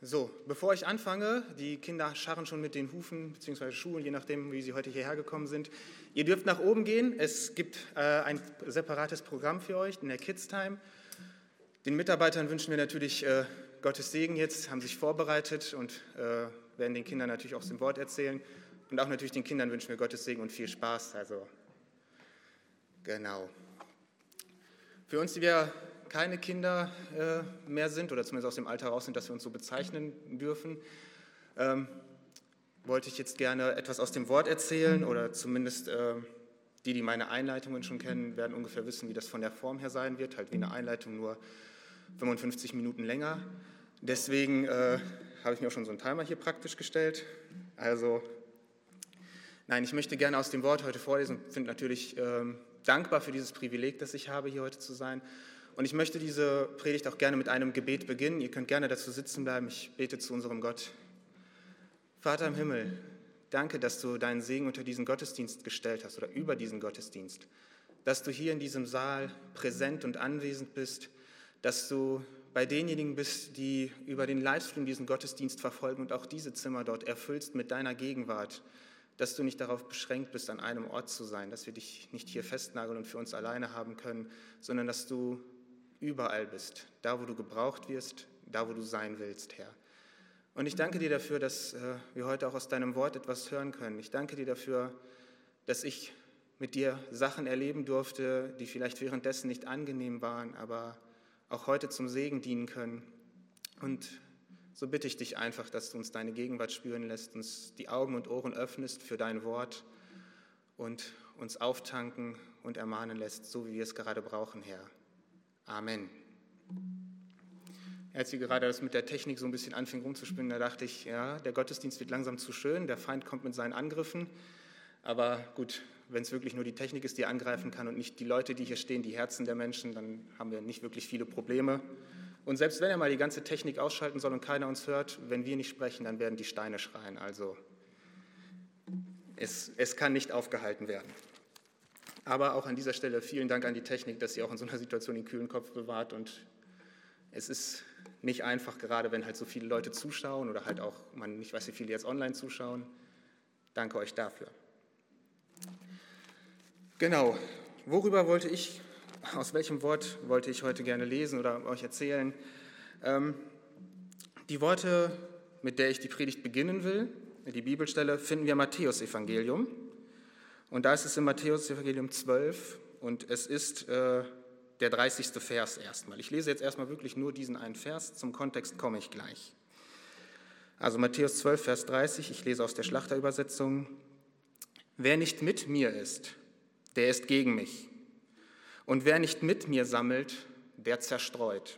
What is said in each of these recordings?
So, bevor ich anfange, die Kinder scharren schon mit den Hufen bzw. Schuhen, je nachdem, wie sie heute hierher gekommen sind. Ihr dürft nach oben gehen. Es gibt ein separates Programm für euch in der Kids Time. Den Mitarbeitern wünschen wir natürlich Gottes Segen jetzt, haben sich vorbereitet und werden den Kindern natürlich auch aus dem Wort erzählen. Und auch natürlich den Kindern wünschen wir Gottes Segen und viel Spaß. Also, genau. Für uns, die wir keine Kinder mehr sind oder zumindest aus dem Alter raus sind, dass wir uns so bezeichnen dürfen, wollte ich jetzt gerne etwas aus dem Wort erzählen oder zumindest die meine Einleitungen schon kennen, werden ungefähr wissen, wie das von der Form her sein wird, halt wie eine Einleitung, nur 55 Minuten länger. Deswegen habe ich mir auch schon so einen Timer hier praktisch gestellt. Also, nein, ich möchte gerne aus dem Wort heute vorlesen und bin natürlich dankbar für dieses Privileg, das ich habe, hier heute zu sein. Und ich möchte diese Predigt auch gerne mit einem Gebet beginnen. Ihr könnt gerne dazu sitzen bleiben. Ich bete zu unserem Gott. Vater im Himmel, danke, dass du deinen Segen unter diesen Gottesdienst gestellt hast oder über diesen Gottesdienst. Dass du hier in diesem Saal präsent und anwesend bist, dass du bei denjenigen bist, die über den Livestream diesen Gottesdienst verfolgen und auch diese Zimmer dort erfüllst mit deiner Gegenwart. Dass du nicht darauf beschränkt bist, an einem Ort zu sein, dass wir dich nicht hier festnageln und für uns alleine haben können, sondern dass du überall bist, da wo du gebraucht wirst, da wo du sein willst, Herr. Und ich danke dir dafür, dass wir heute auch aus deinem Wort etwas hören können. Ich danke dir dafür, dass ich mit dir Sachen erleben durfte, die vielleicht währenddessen nicht angenehm waren, aber auch heute zum Segen dienen können. Und so bitte ich dich einfach, dass du uns deine Gegenwart spüren lässt, uns die Augen und Ohren öffnest für dein Wort und uns auftanken und ermahnen lässt, so wie wir es gerade brauchen, Herr. Amen. Als sie gerade das mit der Technik so ein bisschen anfing rumzuspinnen, da dachte ich, ja, der Gottesdienst wird langsam zu schön, der Feind kommt mit seinen Angriffen, aber gut, wenn es wirklich nur die Technik ist, die angreifen kann und nicht die Leute, die hier stehen, die Herzen der Menschen, dann haben wir nicht wirklich viele Probleme. Und selbst wenn er mal die ganze Technik ausschalten soll und keiner uns hört, wenn wir nicht sprechen, dann werden die Steine schreien. Also es kann nicht aufgehalten werden. Aber auch an dieser Stelle vielen Dank an die Technik, dass sie auch in so einer Situation den kühlen Kopf bewahrt. Und es ist nicht einfach, gerade wenn halt so viele Leute zuschauen oder halt auch, man nicht weiß, wie viele jetzt online zuschauen. Danke euch dafür. Genau, aus welchem Wort wollte ich heute gerne lesen oder euch erzählen? Die Worte, mit der ich die Predigt beginnen will, die Bibelstelle, finden wir im Matthäus-Evangelium. Und da ist es im Matthäus-Evangelium 12 und es ist der 30. Vers erstmal. Ich lese jetzt erstmal wirklich nur diesen einen Vers, zum Kontext komme ich gleich. Also Matthäus 12, Vers 30, ich lese aus der Schlachterübersetzung. Wer nicht mit mir ist, der ist gegen mich. Und wer nicht mit mir sammelt, der zerstreut.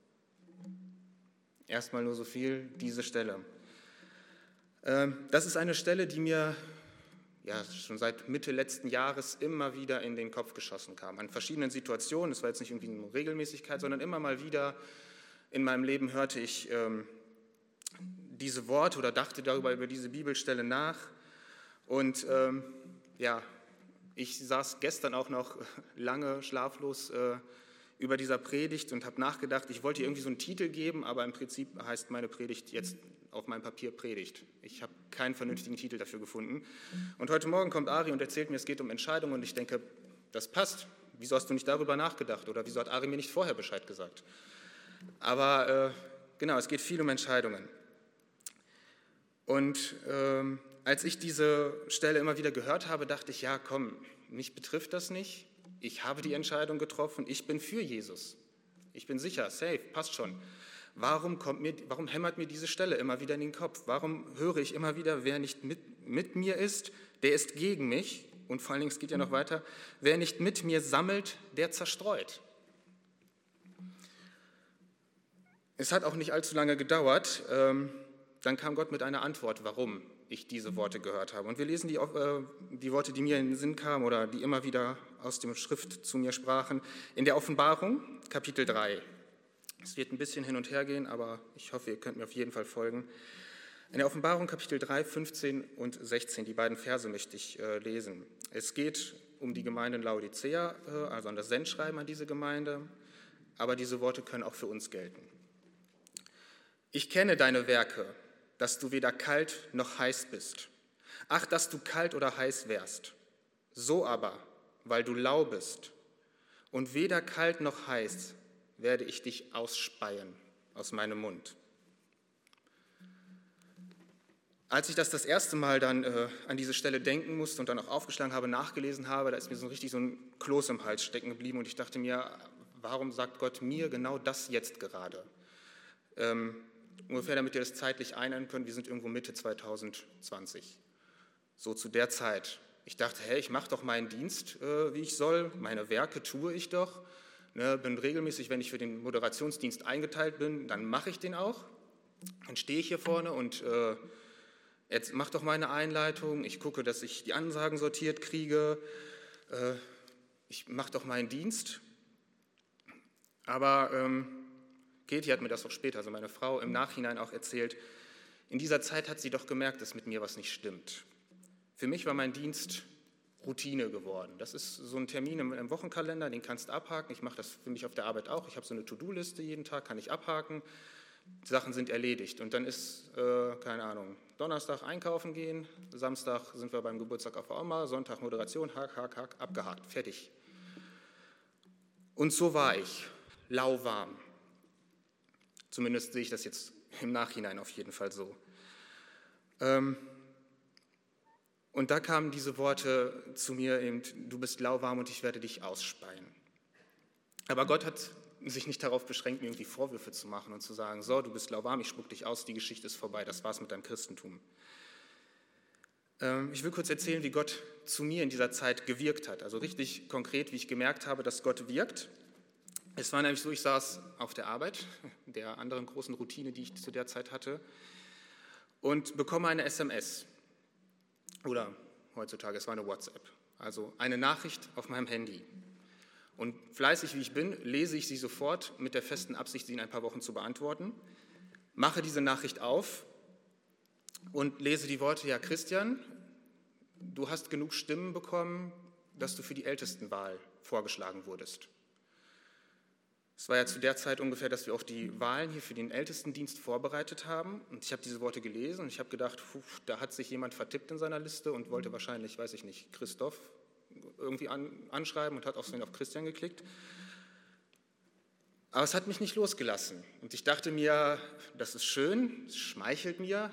Erstmal nur so viel, diese Stelle. Das ist eine Stelle, die mir schon seit Mitte letzten Jahres immer wieder in den Kopf geschossen kam. An verschiedenen Situationen, es war jetzt nicht irgendwie eine Regelmäßigkeit, sondern immer mal wieder in meinem Leben hörte ich diese Worte oder dachte darüber über diese Bibelstelle nach. Und ich saß gestern auch noch lange schlaflos über dieser Predigt und habe nachgedacht, ich wollte ihr irgendwie so einen Titel geben, aber im Prinzip heißt meine Predigt jetzt auf meinem Papier Predigt. Ich habe keinen vernünftigen Titel dafür gefunden. Und heute Morgen kommt Ari und erzählt mir, es geht um Entscheidungen und ich denke, das passt. Wieso hast du nicht darüber nachgedacht oder wieso hat Ari mir nicht vorher Bescheid gesagt? Aber genau, es geht viel um Entscheidungen. Und als ich diese Stelle immer wieder gehört habe, dachte ich, ja komm, mich betrifft das nicht. Ich habe die Entscheidung getroffen, ich bin für Jesus. Ich bin sicher, safe, passt schon. Warum hämmert mir diese Stelle immer wieder in den Kopf? Warum höre ich immer wieder, wer nicht mit mir ist, der ist gegen mich? Und vor allen Dingen, es geht ja noch weiter, wer nicht mit mir sammelt, der zerstreut. Es hat auch nicht allzu lange gedauert, dann kam Gott mit einer Antwort, warum ich diese Worte gehört habe. Und wir lesen die Worte, die mir in den Sinn kamen oder die immer wieder aus der Schrift zu mir sprachen, in der Offenbarung, Kapitel 3. Es wird ein bisschen hin und her gehen, aber ich hoffe, ihr könnt mir auf jeden Fall folgen. In der Offenbarung, Kapitel 3, 15 und 16, die beiden Verse möchte ich lesen. Es geht um die Gemeinde in Laodicea, also an das Sendschreiben an diese Gemeinde, aber diese Worte können auch für uns gelten. Ich kenne deine Werke, dass du weder kalt noch heiß bist. Ach, dass du kalt oder heiß wärst. So aber, weil du lau bist und weder kalt noch heiß, werde ich dich ausspeien aus meinem Mund. Als ich das erste Mal dann an diese Stelle denken musste und dann auch aufgeschlagen habe, nachgelesen habe, da ist mir so richtig so ein Kloß im Hals stecken geblieben und ich dachte mir, warum sagt Gott mir genau das jetzt gerade? Ungefähr, damit ihr das zeitlich einordnen könnt, wir sind irgendwo Mitte 2020. So zu der Zeit. Ich dachte, hey, ich mache doch meinen Dienst, wie ich soll, meine Werke tue ich doch. Ne, bin regelmäßig, wenn ich für den Moderationsdienst eingeteilt bin, dann mache ich den auch. Dann stehe ich hier vorne und jetzt mach doch meine Einleitung, ich gucke, dass ich die Ansagen sortiert kriege, ich mache doch meinen Dienst. Aber Katie hat mir das auch später, also meine Frau, im Nachhinein auch erzählt, in dieser Zeit hat sie doch gemerkt, dass mit mir was nicht stimmt. Für mich war mein Dienst Routine geworden. Das ist so ein Termin im Wochenkalender, den kannst du abhaken. Ich mache das für mich auf der Arbeit auch. Ich habe so eine To-Do-Liste jeden Tag, kann ich abhaken. Die Sachen sind erledigt. Und dann ist, keine Ahnung, Donnerstag einkaufen gehen, Samstag sind wir beim Geburtstag auf der Oma, Sonntag Moderation, hack, abgehakt, fertig. Und so war ich, lauwarm. Zumindest sehe ich das jetzt im Nachhinein auf jeden Fall so. Und da kamen diese Worte zu mir eben, du bist lauwarm und ich werde dich ausspeien. Aber Gott hat sich nicht darauf beschränkt, mir irgendwie Vorwürfe zu machen und zu sagen, so, du bist lauwarm, ich spuck dich aus, die Geschichte ist vorbei, das war's mit deinem Christentum. Ich will kurz erzählen, wie Gott zu mir in dieser Zeit gewirkt hat, also richtig konkret, wie ich gemerkt habe, dass Gott wirkt. Es war nämlich so, ich saß auf der Arbeit, der anderen großen Routine, die ich zu der Zeit hatte, und bekomme eine SMS. Oder heutzutage, es war eine WhatsApp, also eine Nachricht auf meinem Handy. Und fleißig wie ich bin, lese ich sie sofort mit der festen Absicht, sie in ein paar Wochen zu beantworten, mache diese Nachricht auf und lese die Worte, ja Christian, du hast genug Stimmen bekommen, dass du für die Ältestenwahl vorgeschlagen wurdest. Es war ja zu der Zeit ungefähr, dass wir auch die Wahlen hier für den Ältestendienst vorbereitet haben. Und ich habe diese Worte gelesen und ich habe gedacht, da hat sich jemand vertippt in seiner Liste und wollte wahrscheinlich, weiß ich nicht, Christoph irgendwie anschreiben und hat auf Christian geklickt. Aber es hat mich nicht losgelassen. Und ich dachte mir, das ist schön, es schmeichelt mir,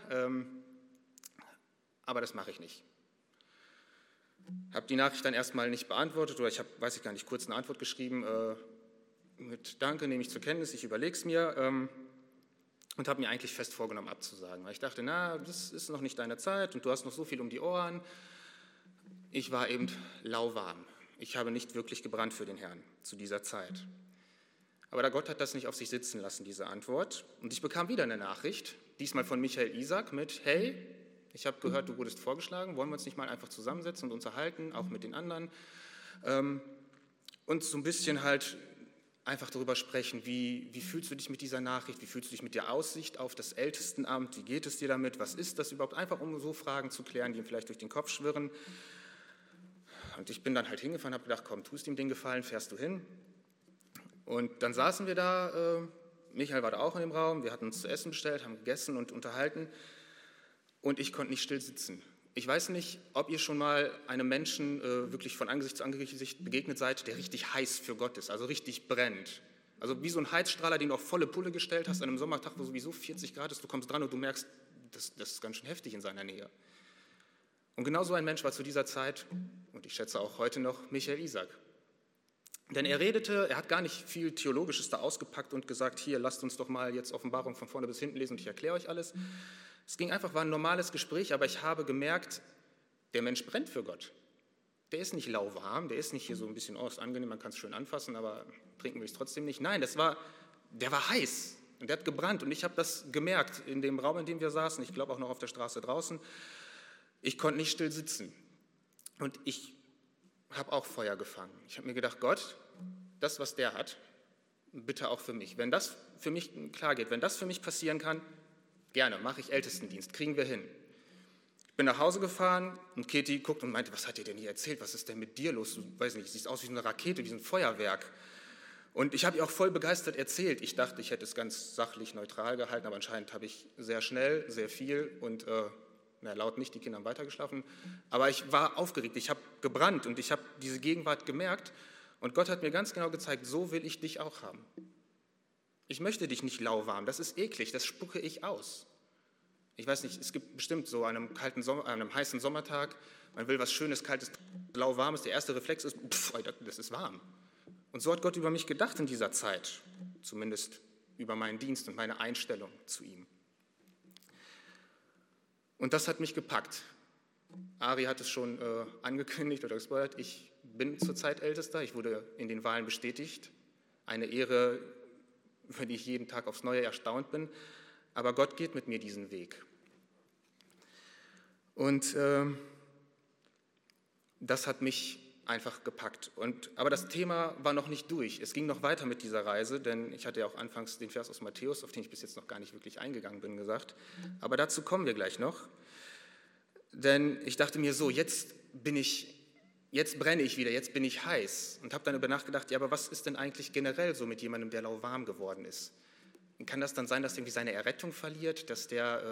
aber das mache ich nicht. Habe die Nachricht dann erstmal nicht beantwortet oder ich habe, weiß ich gar nicht, kurz eine Antwort geschrieben, mit Danke nehme ich zur Kenntnis, ich überlege es mir und habe mir eigentlich fest vorgenommen abzusagen, weil ich dachte, na, das ist noch nicht deine Zeit und du hast noch so viel um die Ohren. Ich war eben lauwarm. Ich habe nicht wirklich gebrannt für den Herrn zu dieser Zeit. Aber der Gott hat das nicht auf sich sitzen lassen, diese Antwort. Und ich bekam wieder eine Nachricht, diesmal von Michael Isaac mit, hey, ich habe gehört, du wurdest vorgeschlagen, wollen wir uns nicht mal einfach zusammensetzen und uns unterhalten, auch mit den anderen und so ein bisschen halt einfach darüber sprechen, wie fühlst du dich mit dieser Nachricht, wie fühlst du dich mit der Aussicht auf das Ältestenamt, wie geht es dir damit, was ist das überhaupt, einfach um so Fragen zu klären, die ihm vielleicht durch den Kopf schwirren. Und ich bin dann halt hingefahren, habe gedacht, komm, tust ihm den Gefallen, fährst du hin. Und dann saßen wir da, Michael war da auch in dem Raum, wir hatten uns zu essen bestellt, haben gegessen und unterhalten und ich konnte nicht still sitzen. Ich weiß nicht, ob ihr schon mal einem Menschen wirklich von Angesicht zu Angesicht begegnet seid, der richtig heiß für Gott ist, also richtig brennt. Also wie so ein Heizstrahler, den du auf volle Pulle gestellt hast an einem Sommertag, wo sowieso 40 Grad ist, du kommst dran und du merkst, das ist ganz schön heftig in seiner Nähe. Und genau so ein Mensch war zu dieser Zeit, und ich schätze auch heute noch, Michael Isaac. Denn er hat gar nicht viel Theologisches da ausgepackt und gesagt, hier, lasst uns doch mal jetzt Offenbarung von vorne bis hinten lesen und ich erkläre euch alles. Es war ein normales Gespräch, aber ich habe gemerkt, der Mensch brennt für Gott. Der ist nicht lauwarm, der ist nicht hier so ein bisschen, oh, ist angenehm, man kann es schön anfassen, aber trinken will ich es trotzdem nicht. Nein, der war heiß und der hat gebrannt und ich habe das gemerkt in dem Raum, in dem wir saßen, ich glaube auch noch auf der Straße draußen. Ich konnte nicht still sitzen und ich habe auch Feuer gefangen. Ich habe mir gedacht, Gott, das, was der hat, bitte auch für mich. Wenn das für mich klar geht, wenn das für mich passieren kann, gerne, mache ich Ältestendienst, kriegen wir hin. Ich bin nach Hause gefahren und Katie guckt und meinte, was hat dir denn hier erzählt, was ist denn mit dir los? Du weiß nicht, siehst aus wie eine Rakete, wie so ein Feuerwerk. Und ich habe ihr auch voll begeistert erzählt. Ich dachte, ich hätte es ganz sachlich neutral gehalten, aber anscheinend habe ich sehr schnell, sehr viel und laut nicht, die Kinder haben weitergeschlafen. Aber ich war aufgeregt, ich habe gebrannt und ich habe diese Gegenwart gemerkt. Und Gott hat mir ganz genau gezeigt, so will ich dich auch haben. Ich möchte dich nicht lauwarm, das ist eklig, das spucke ich aus. Ich weiß nicht, es gibt bestimmt so an einem heißen Sommertag, man will was Schönes, Kaltes, lauwarmes, der erste Reflex ist, das ist warm. Und so hat Gott über mich gedacht in dieser Zeit, zumindest über meinen Dienst und meine Einstellung zu ihm. Und das hat mich gepackt. Ari hat es schon angekündigt oder gespoilert, ich bin zurzeit Ältester, ich wurde in den Wahlen bestätigt. Eine Ehre, über die ich jeden Tag aufs Neue erstaunt bin, aber Gott geht mit mir diesen Weg. Und das hat mich einfach gepackt. Aber das Thema war noch nicht durch. Es ging noch weiter mit dieser Reise, denn ich hatte ja auch anfangs den Vers aus Matthäus, auf den ich bis jetzt noch gar nicht wirklich eingegangen bin, gesagt. Aber dazu kommen wir gleich noch. Denn ich dachte mir so, jetzt brenne ich wieder, jetzt bin ich heiß. Und habe dann über nachgedacht, ja, aber was ist denn eigentlich generell so mit jemandem, der lauwarm geworden ist? Kann das dann sein, dass er irgendwie seine Errettung verliert, dass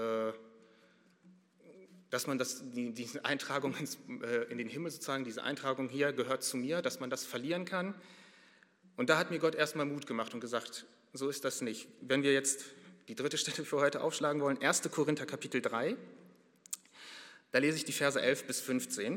man diese Eintragung in den Himmel sozusagen, diese Eintragung hier gehört zu mir, dass man das verlieren kann? Und da hat mir Gott erstmal Mut gemacht und gesagt, so ist das nicht. Wenn wir jetzt die dritte Stelle für heute aufschlagen wollen, 1. Korinther Kapitel 3, da lese ich die Verse 11 bis 15.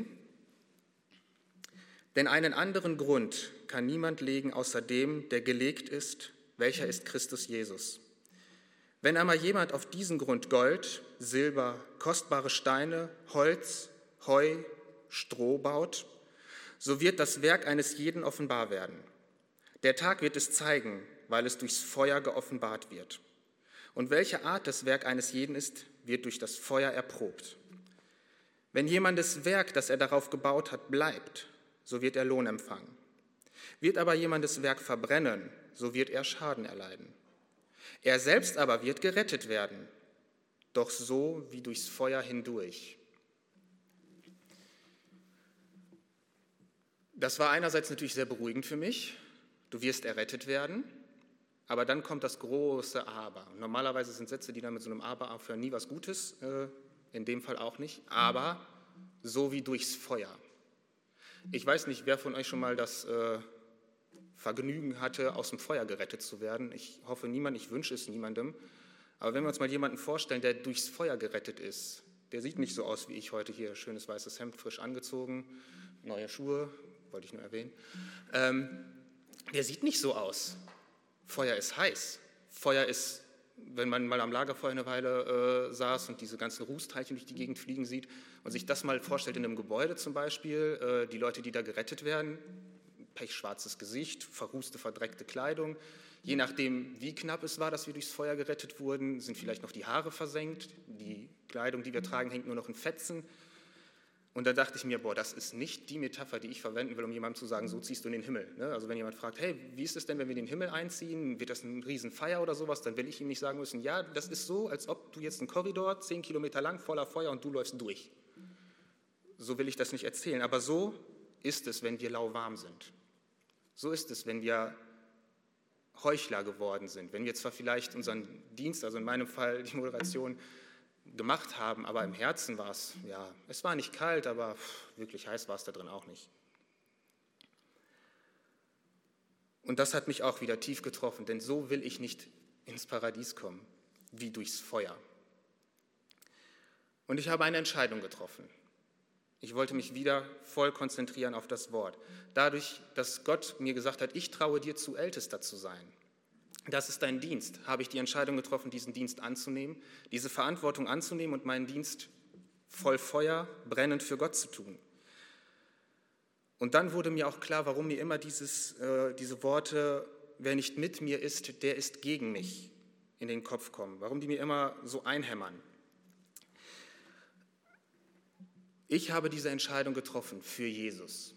Denn einen anderen Grund kann niemand legen, außer dem, der gelegt ist, welcher ist Christus Jesus. Wenn einmal jemand auf diesen Grund Gold, Silber, kostbare Steine, Holz, Heu, Stroh baut, so wird das Werk eines jeden offenbar werden. Der Tag wird es zeigen, weil es durchs Feuer geoffenbart wird. Und welche Art das Werk eines jeden ist, wird durch das Feuer erprobt. Wenn jemandes Werk, das er darauf gebaut hat, bleibt, so wird er Lohn empfangen. Wird aber jemandes Werk verbrennen, so wird er Schaden erleiden. Er selbst aber wird gerettet werden, doch so wie durchs Feuer hindurch. Das war einerseits natürlich sehr beruhigend für mich. Du wirst errettet werden, aber dann kommt das große Aber. Und normalerweise sind Sätze, die dann mit so einem Aber aufhören, nie was Gutes, in dem Fall auch nicht, aber so wie durchs Feuer. Ich weiß nicht, wer von euch schon mal das Vergnügen hatte, aus dem Feuer gerettet zu werden. Ich hoffe niemand, ich wünsche es niemandem. Aber wenn wir uns mal jemanden vorstellen, der durchs Feuer gerettet ist, der sieht nicht so aus wie ich heute hier, schönes weißes Hemd, frisch angezogen, neue Schuhe, wollte ich nur erwähnen. Der sieht nicht so aus. Feuer ist heiß. Feuer ist, wenn man mal am Lagerfeuer eine Weile saß und diese ganzen Rußteilchen durch die Gegend fliegen sieht und sich das mal vorstellt in einem Gebäude zum Beispiel, die Leute, die da gerettet werden, pechschwarzes Gesicht, verrußte, verdreckte Kleidung. Je nachdem, wie knapp es war, dass wir durchs Feuer gerettet wurden, sind vielleicht noch die Haare versenkt, die Kleidung, die wir tragen, hängt nur noch in Fetzen. Und da dachte ich mir, das ist nicht die Metapher, die ich verwenden will, um jemandem zu sagen, so ziehst du in den Himmel. Also wenn jemand fragt, hey, wie ist es denn, wenn wir in den Himmel einziehen, wird das ein Riesenfeier oder sowas, dann will ich ihm nicht sagen müssen, ja, das ist so, als ob du jetzt einen Korridor 10 Kilometer lang voller Feuer und du läufst durch. So will ich das nicht erzählen, aber so ist es, wenn wir lauwarm sind. So ist es, wenn wir Heuchler geworden sind, wenn wir zwar vielleicht unseren Dienst, also in meinem Fall die Moderation, gemacht haben, aber im Herzen war es, es war nicht kalt, aber wirklich heiß war es da drin auch nicht. Und das hat mich auch wieder tief getroffen, denn so will ich nicht ins Paradies kommen, wie durchs Feuer. Und ich habe eine Entscheidung getroffen. Ich wollte mich wieder voll konzentrieren auf das Wort. Dadurch, dass Gott mir gesagt hat, ich traue dir zu, Ältester zu sein. Das ist dein Dienst. Habe ich die Entscheidung getroffen, diesen Dienst anzunehmen, diese Verantwortung anzunehmen und meinen Dienst voll Feuer, brennend für Gott zu tun. Und dann wurde mir auch klar, warum mir immer diese Worte, wer nicht mit mir ist, der ist gegen mich, in den Kopf kommen. Warum die mir immer so einhämmern. Ich habe diese Entscheidung getroffen für Jesus.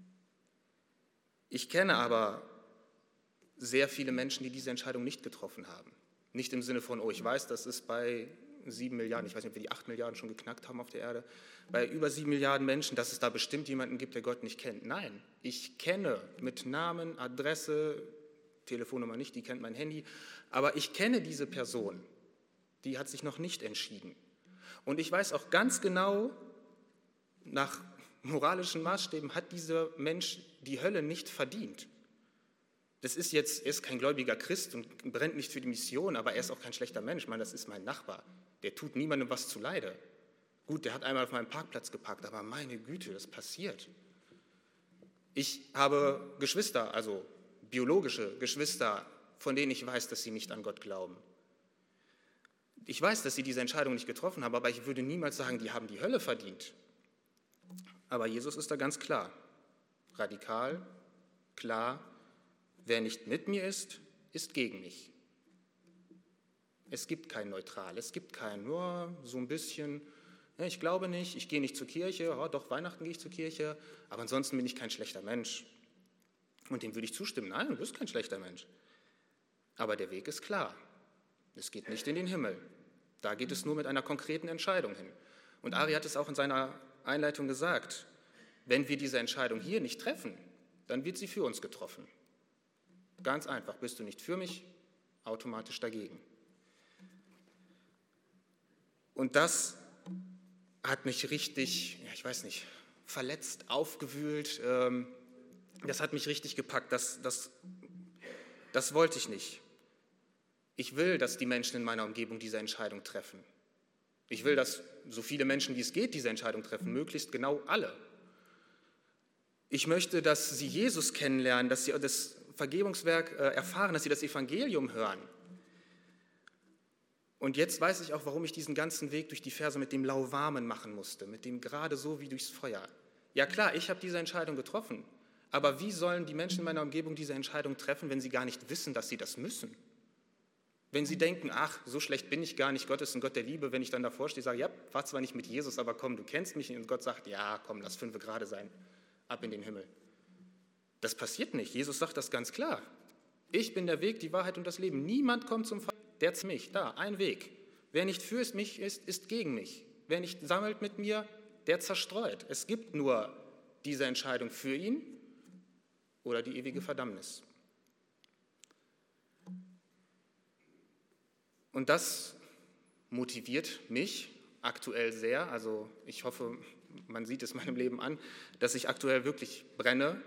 Ich kenne aber sehr viele Menschen, die diese Entscheidung nicht getroffen haben. Nicht im Sinne von, ich weiß, das ist bei 7 Milliarden, ich weiß nicht, ob wir die 8 Milliarden schon geknackt haben auf der Erde, bei über 7 Milliarden Menschen, dass es da bestimmt jemanden gibt, der Gott nicht kennt. Nein, ich kenne mit Namen, Adresse, Telefonnummer nicht, die kennt mein Handy. Aber ich kenne diese Person, die hat sich noch nicht entschieden. Und ich weiß auch ganz genau, nach moralischen Maßstäben hat dieser Mensch die Hölle nicht verdient. Er ist kein gläubiger Christ und brennt nicht für die Mission, aber er ist auch kein schlechter Mensch. Ich meine, das ist mein Nachbar. Der tut niemandem was zuleide. Gut, der hat einmal auf meinem Parkplatz geparkt, aber meine Güte, das passiert. Ich habe Geschwister, also biologische Geschwister, von denen ich weiß, dass sie nicht an Gott glauben. Ich weiß, dass sie diese Entscheidung nicht getroffen haben, aber ich würde niemals sagen, die haben die Hölle verdient. Aber Jesus ist da ganz klar, radikal, klar, wer nicht mit mir ist, ist gegen mich. Es gibt kein Neutral, es gibt kein nur so ein bisschen, ich glaube nicht, ich gehe nicht zur Kirche, doch Weihnachten gehe ich zur Kirche, aber ansonsten bin ich kein schlechter Mensch. Und dem würde ich zustimmen, nein, du bist kein schlechter Mensch. Aber der Weg ist klar, es geht nicht in den Himmel. Da geht es nur mit einer konkreten Entscheidung hin. Und Ari hat es auch in seiner Einleitung gesagt, wenn wir diese Entscheidung hier nicht treffen, dann wird sie für uns getroffen. Ganz einfach, bist du nicht für mich, automatisch dagegen. Und das hat mich richtig, verletzt, aufgewühlt. Das hat mich richtig gepackt. Das wollte ich nicht. Ich will, dass die Menschen in meiner Umgebung diese Entscheidung treffen. Ich will, dass so viele Menschen, wie es geht, diese Entscheidung treffen, möglichst genau alle. Ich möchte, dass sie Jesus kennenlernen, dass sie das Vergebungswerk erfahren, dass sie das Evangelium hören. Und jetzt weiß ich auch, warum ich diesen ganzen Weg durch die Verse mit dem Lauwarmen machen musste, mit dem gerade so wie durchs Feuer. Ja klar, ich habe diese Entscheidung getroffen, aber wie sollen die Menschen in meiner Umgebung diese Entscheidung treffen, wenn sie gar nicht wissen, dass sie das müssen? Wenn sie denken, ach, so schlecht bin ich gar nicht, Gott ist ein Gott der Liebe, wenn ich dann davor stehe, sage, ja, war zwar nicht mit Jesus, aber komm, du kennst mich, und Gott sagt, ja, komm, lass 5 gerade sein, ab in den Himmel. Das passiert nicht. Jesus sagt das ganz klar. Ich bin der Weg, die Wahrheit und das Leben. Niemand kommt zum Vater, der zu mich. Da, ein Weg. Wer nicht für mich ist gegen mich. Wer nicht sammelt mit mir, der zerstreut. Es gibt nur diese Entscheidung für ihn oder die ewige Verdammnis. Und das motiviert mich aktuell sehr. Also ich hoffe, man sieht es meinem Leben an, dass ich aktuell wirklich brenne.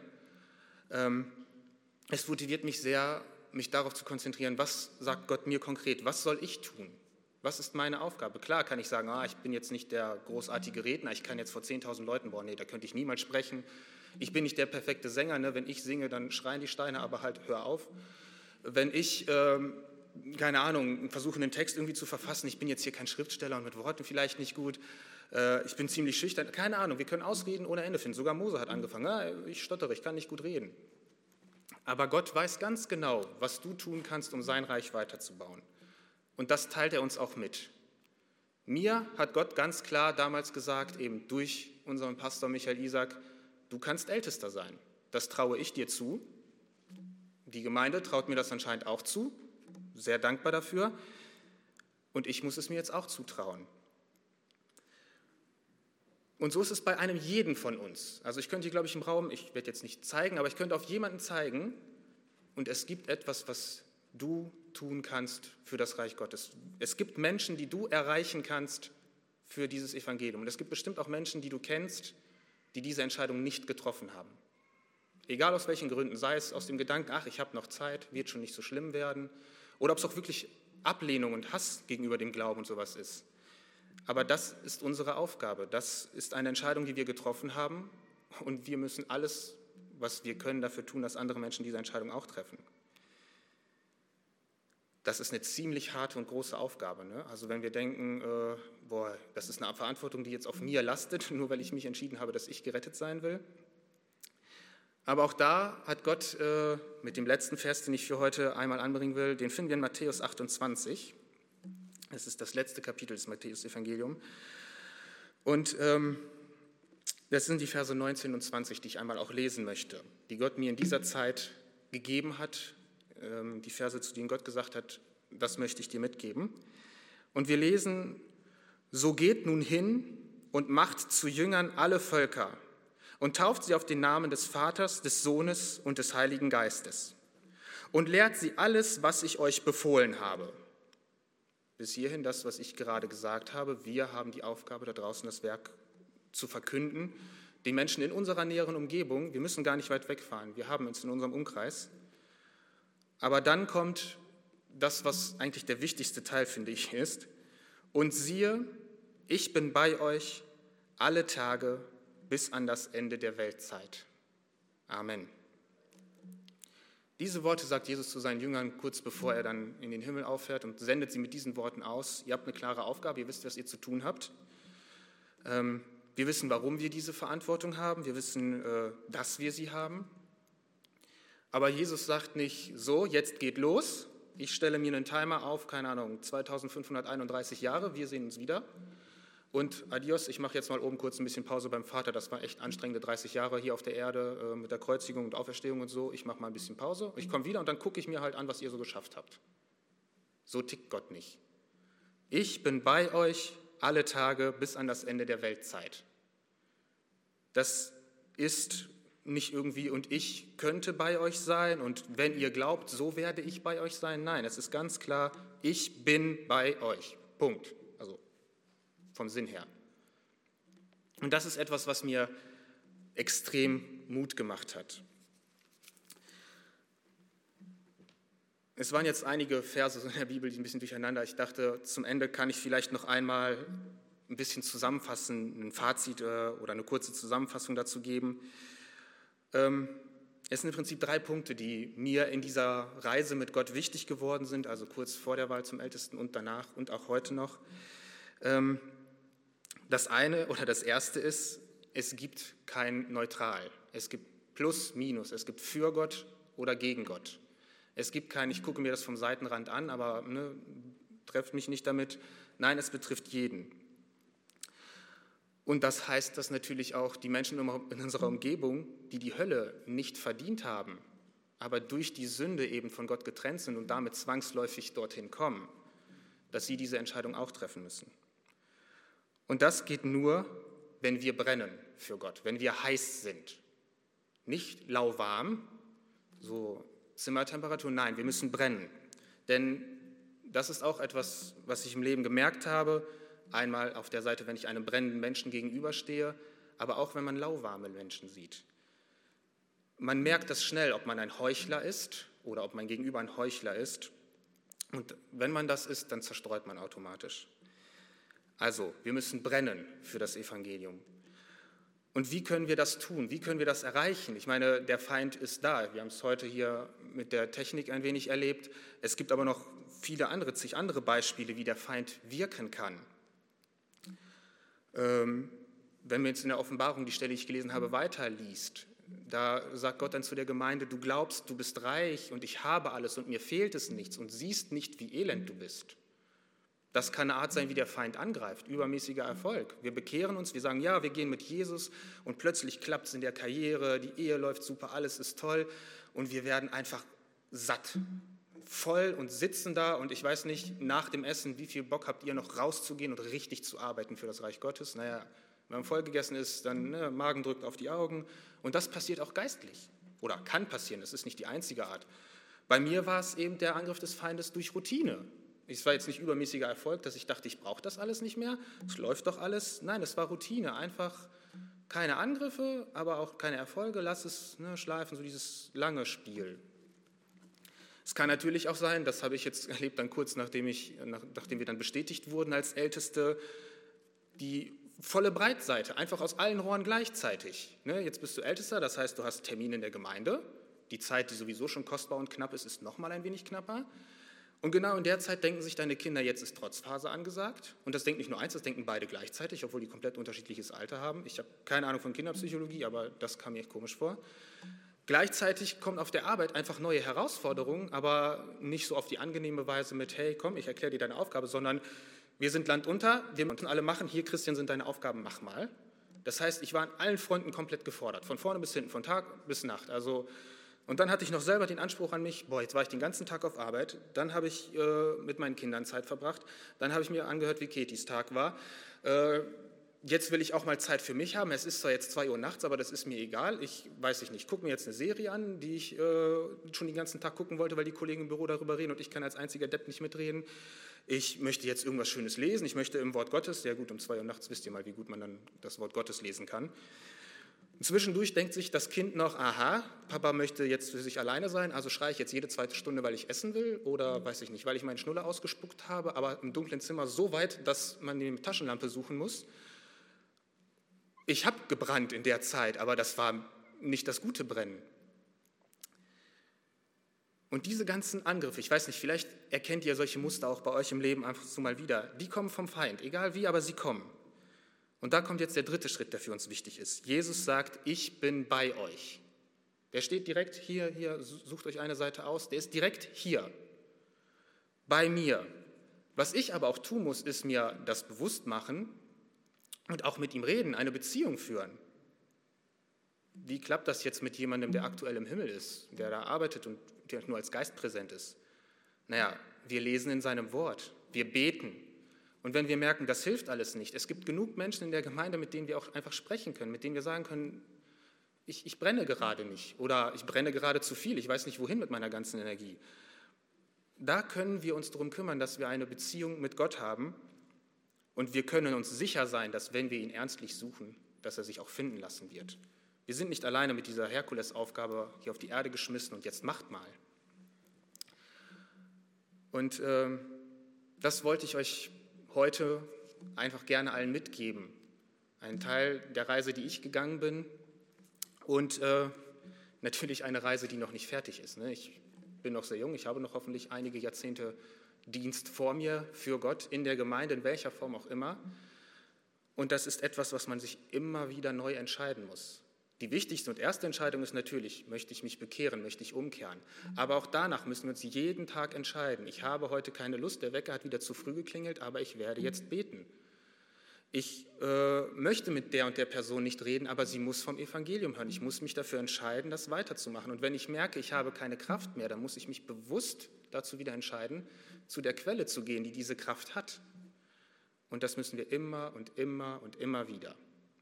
Es motiviert mich sehr, mich darauf zu konzentrieren, was sagt Gott mir konkret, was soll ich tun, was ist meine Aufgabe. Klar kann ich sagen, ich bin jetzt nicht der großartige Redner, ich kann jetzt vor 10.000 Leuten, da könnte ich niemals sprechen. Ich bin nicht der perfekte Sänger, ne? Wenn ich singe, dann schreien die Steine, aber halt hör auf. Wenn ich, versuche einen Text irgendwie zu verfassen, ich bin jetzt hier kein Schriftsteller und mit Worten vielleicht nicht gut, ich bin ziemlich schüchtern, keine Ahnung, wir können Ausreden ohne Ende finden. Sogar Mose hat angefangen, ich stottere, ich kann nicht gut reden. Aber Gott weiß ganz genau, was du tun kannst, um sein Reich weiterzubauen. Und das teilt er uns auch mit. Mir hat Gott ganz klar damals gesagt, eben durch unseren Pastor Michael Isak, du kannst Ältester sein. Das traue ich dir zu. Die Gemeinde traut mir das anscheinend auch zu. Sehr dankbar dafür. Und ich muss es mir jetzt auch zutrauen. Und so ist es bei einem jeden von uns. Also ich könnte hier, glaube ich, im Raum, ich werde jetzt nicht zeigen, aber ich könnte auf jemanden zeigen und es gibt etwas, was du tun kannst für das Reich Gottes. Es gibt Menschen, die du erreichen kannst für dieses Evangelium. Und es gibt bestimmt auch Menschen, die du kennst, die diese Entscheidung nicht getroffen haben. Egal aus welchen Gründen, sei es aus dem Gedanken, ich habe noch Zeit, wird schon nicht so schlimm werden, oder ob es auch wirklich Ablehnung und Hass gegenüber dem Glauben und sowas ist. Aber das ist unsere Aufgabe, das ist eine Entscheidung, die wir getroffen haben und wir müssen alles, was wir können, dafür tun, dass andere Menschen diese Entscheidung auch treffen. Das ist eine ziemlich harte und große Aufgabe, ne? Also wenn wir denken, das ist eine Verantwortung, die jetzt auf mir lastet, nur weil ich mich entschieden habe, dass ich gerettet sein will. Aber auch da hat Gott mit dem letzten Vers, den ich für heute einmal anbringen will, den finden wir in Matthäus 28. Das ist das letzte Kapitel des Matthäus-Evangeliums. Und das sind die Verse 19 und 20, die ich einmal auch lesen möchte, die Gott mir in dieser Zeit gegeben hat, die Verse, zu denen Gott gesagt hat, das möchte ich dir mitgeben. Und wir lesen, so geht nun hin und macht zu Jüngern alle Völker und tauft sie auf den Namen des Vaters, des Sohnes und des Heiligen Geistes und lehrt sie alles, was ich euch befohlen habe. Bis hierhin das, was ich gerade gesagt habe. Wir haben die Aufgabe, da draußen das Werk zu verkünden, den Menschen in unserer näheren Umgebung. Wir müssen gar nicht weit wegfahren, wir haben es in unserem Umkreis. Aber dann kommt das, was eigentlich der wichtigste Teil, finde ich, ist. Und siehe, ich bin bei euch alle Tage bis an das Ende der Weltzeit. Amen. Diese Worte sagt Jesus zu seinen Jüngern kurz bevor er dann in den Himmel auffährt und sendet sie mit diesen Worten aus. Ihr habt eine klare Aufgabe, ihr wisst, was ihr zu tun habt. Wir wissen, warum wir diese Verantwortung haben. Wir wissen, dass wir sie haben. Aber Jesus sagt nicht, so, jetzt geht los. Ich stelle mir einen Timer auf, keine Ahnung, 2531 Jahre, wir sehen uns wieder. Und adios, ich mache jetzt mal oben kurz ein bisschen Pause beim Vater. Das war echt anstrengende 30 Jahre hier auf der Erde mit der Kreuzigung und Auferstehung und so. Ich mache mal ein bisschen Pause. Ich komme wieder und dann gucke ich mir halt an, was ihr so geschafft habt. So tickt Gott nicht. Ich bin bei euch alle Tage bis an das Ende der Weltzeit. Das ist nicht irgendwie, und ich könnte bei euch sein und wenn ihr glaubt, so werde ich bei euch sein. Nein, es ist ganz klar, ich bin bei euch. Punkt. Also vom Sinn her. Und das ist etwas, was mir extrem Mut gemacht hat. Es waren jetzt einige Verse in der Bibel, die ein bisschen durcheinander. Ich dachte, zum Ende kann ich vielleicht noch einmal ein bisschen zusammenfassen, ein Fazit oder eine kurze Zusammenfassung dazu geben. Es sind im Prinzip 3 Punkte, die mir in dieser Reise mit Gott wichtig geworden sind, also kurz vor der Wahl zum Ältesten und danach und auch heute noch. Das eine oder das erste ist, es gibt kein Neutral. Es gibt Plus, Minus. Es gibt für Gott oder gegen Gott. Es gibt kein, ich gucke mir das vom Seitenrand an, aber trefft mich nicht damit. Nein, es betrifft jeden. Und das heißt, dass natürlich auch die Menschen in unserer Umgebung, die die Hölle nicht verdient haben, aber durch die Sünde eben von Gott getrennt sind und damit zwangsläufig dorthin kommen, dass sie diese Entscheidung auch treffen müssen. Und das geht nur, wenn wir brennen für Gott, wenn wir heiß sind. Nicht lauwarm, so Zimmertemperatur, nein, wir müssen brennen. Denn das ist auch etwas, was ich im Leben gemerkt habe, einmal auf der Seite, wenn ich einem brennenden Menschen gegenüberstehe, aber auch wenn man lauwarme Menschen sieht. Man merkt das schnell, ob man ein Heuchler ist oder ob mein Gegenüber ein Heuchler ist. Und wenn man das ist, dann zerstreut man automatisch. Also, wir müssen brennen für das Evangelium. Und wie können wir das tun? Wie können wir das erreichen? Ich meine, der Feind ist da. Wir haben es heute hier mit der Technik ein wenig erlebt. Es gibt aber noch zig andere Beispiele, wie der Feind wirken kann. Wenn man jetzt in der Offenbarung die Stelle, die ich gelesen habe, weiterliest, da sagt Gott dann zu der Gemeinde, du glaubst, du bist reich und ich habe alles und mir fehlt es nichts und siehst nicht, wie elend du bist. Das kann eine Art sein, wie der Feind angreift, übermäßiger Erfolg. Wir bekehren uns, wir sagen, ja, wir gehen mit Jesus und plötzlich klappt es in der Karriere, die Ehe läuft super, alles ist toll und wir werden einfach satt, voll und sitzen da und ich weiß nicht, nach dem Essen, wie viel Bock habt ihr noch rauszugehen und richtig zu arbeiten für das Reich Gottes? Naja, wenn man voll gegessen ist, dann Magen drückt auf die Augen und das passiert auch geistlich oder kann passieren, das ist nicht die einzige Art. Bei mir war es eben der Angriff des Feindes durch Routine. Es war jetzt nicht übermäßiger Erfolg, dass ich dachte, ich brauche das alles nicht mehr, es läuft doch alles. Nein, es war Routine, einfach keine Angriffe, aber auch keine Erfolge, lass es schleifen, so dieses lange Spiel. Es kann natürlich auch sein, das habe ich jetzt erlebt, dann kurz nachdem wir dann bestätigt wurden als Älteste, die volle Breitseite, einfach aus allen Rohren gleichzeitig. Jetzt bist du Ältester, das heißt, du hast Termine in der Gemeinde, die Zeit, die sowieso schon kostbar und knapp ist, ist nochmal ein wenig knapper. Und genau in der Zeit denken sich deine Kinder, jetzt ist Trotzphase angesagt. Und das denkt nicht nur eins, das denken beide gleichzeitig, obwohl die komplett unterschiedliches Alter haben. Ich habe keine Ahnung von Kinderpsychologie, aber das kam mir echt komisch vor. Gleichzeitig kommen auf der Arbeit einfach neue Herausforderungen, aber nicht so auf die angenehme Weise mit, hey, komm, ich erkläre dir deine Aufgabe, sondern wir sind landunter, wir müssen alle machen, hier, Christian, sind deine Aufgaben, mach mal. Das heißt, ich war an allen Fronten komplett gefordert, von vorne bis hinten, von Tag bis Nacht. Und dann hatte ich noch selber den Anspruch an mich, jetzt war ich den ganzen Tag auf Arbeit, dann habe ich mit meinen Kindern Zeit verbracht, dann habe ich mir angehört, wie Katies Tag war. jetzt will ich auch mal Zeit für mich haben. Es ist zwar jetzt 2 Uhr nachts, aber das ist mir egal. Ich gucke mir jetzt eine Serie an, die ich schon den ganzen Tag gucken wollte, weil die Kollegen im Büro darüber reden und ich kann als einziger Depp nicht mitreden. Ich möchte jetzt irgendwas Schönes lesen, ich möchte im Wort Gottes, sehr gut, um 2 Uhr nachts wisst ihr mal, wie gut man dann das Wort Gottes lesen kann. Und zwischendurch denkt sich das Kind noch, aha, Papa möchte jetzt für sich alleine sein, also schreie ich jetzt jede 2. Stunde, weil ich essen will oder weiß ich nicht, weil ich meinen Schnuller ausgespuckt habe, aber im dunklen Zimmer so weit, dass man die Taschenlampe suchen muss. Ich habe gebrannt in der Zeit, aber das war nicht das gute Brennen. Und diese ganzen Angriffe, ich weiß nicht, vielleicht erkennt ihr solche Muster auch bei euch im Leben einfach so mal wieder, die kommen vom Feind, egal wie, aber sie kommen. Und da kommt jetzt der 3. Schritt, der für uns wichtig ist. Jesus sagt, ich bin bei euch. Der steht direkt hier, sucht euch eine Seite aus, der ist direkt hier, bei mir. Was ich aber auch tun muss, ist mir das bewusst machen und auch mit ihm reden, eine Beziehung führen. Wie klappt das jetzt mit jemandem, der aktuell im Himmel ist, der da arbeitet und der nur als Geist präsent ist? Naja, wir lesen in seinem Wort, wir beten. Und wenn wir merken, das hilft alles nicht, es gibt genug Menschen in der Gemeinde, mit denen wir auch einfach sprechen können, mit denen wir sagen können, ich brenne gerade nicht oder ich brenne gerade zu viel, ich weiß nicht wohin mit meiner ganzen Energie. Da können wir uns darum kümmern, dass wir eine Beziehung mit Gott haben und wir können uns sicher sein, dass wenn wir ihn ernstlich suchen, dass er sich auch finden lassen wird. Wir sind nicht alleine mit dieser Herkulesaufgabe hier auf die Erde geschmissen und jetzt macht mal. Und das wollte ich euch heute einfach gerne allen mitgeben. Ein Teil der Reise, die ich gegangen bin und natürlich eine Reise, die noch nicht fertig ist. Ne? Ich bin noch sehr jung, ich habe noch hoffentlich einige Jahrzehnte Dienst vor mir für Gott in der Gemeinde, in welcher Form auch immer. Und das ist etwas, was man sich immer wieder neu entscheiden muss. Die wichtigste und erste Entscheidung ist natürlich, möchte ich mich bekehren, möchte ich umkehren. Aber auch danach müssen wir uns jeden Tag entscheiden. Ich habe heute keine Lust, der Wecker hat wieder zu früh geklingelt, aber ich werde jetzt beten. Ich möchte mit der und der Person nicht reden, aber sie muss vom Evangelium hören. Ich muss mich dafür entscheiden, das weiterzumachen. Und wenn ich merke, ich habe keine Kraft mehr, dann muss ich mich bewusst dazu wieder entscheiden, zu der Quelle zu gehen, die diese Kraft hat. Und das müssen wir immer und immer und immer wieder.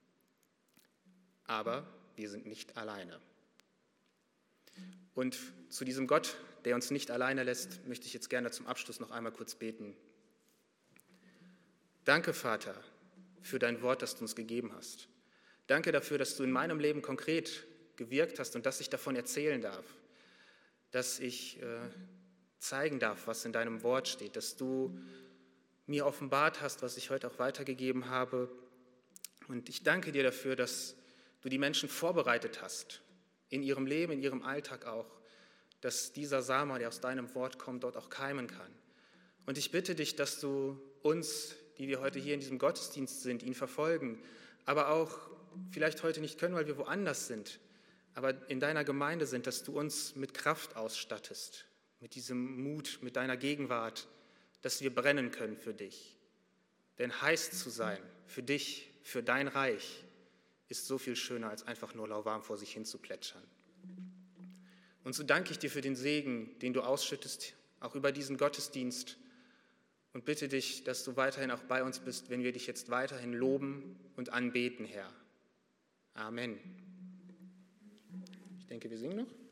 Aber wir sind nicht alleine. Und zu diesem Gott, der uns nicht alleine lässt, möchte ich jetzt gerne zum Abschluss noch einmal kurz beten. Danke, Vater, für dein Wort, das du uns gegeben hast. Danke dafür, dass du in meinem Leben konkret gewirkt hast und dass ich davon erzählen darf, dass ich zeigen darf, was in deinem Wort steht, dass du mir offenbart hast, was ich heute auch weitergegeben habe. Und ich danke dir dafür, dass du die Menschen vorbereitet hast, in ihrem Leben, in ihrem Alltag auch, dass dieser Same, der aus deinem Wort kommt, dort auch keimen kann. Und ich bitte dich, dass du uns, die wir heute hier in diesem Gottesdienst sind, ihn verfolgen, aber auch vielleicht heute nicht können, weil wir woanders sind, aber in deiner Gemeinde sind, dass du uns mit Kraft ausstattest, mit diesem Mut, mit deiner Gegenwart, dass wir brennen können für dich. Denn heiß zu sein, für dich, für dein Reich, ist so viel schöner, als einfach nur lauwarm vor sich hin zu plätschern. Und so danke ich dir für den Segen, den du ausschüttest, auch über diesen Gottesdienst, und bitte dich, dass du weiterhin auch bei uns bist, wenn wir dich jetzt weiterhin loben und anbeten, Herr. Amen. Ich denke, wir singen noch.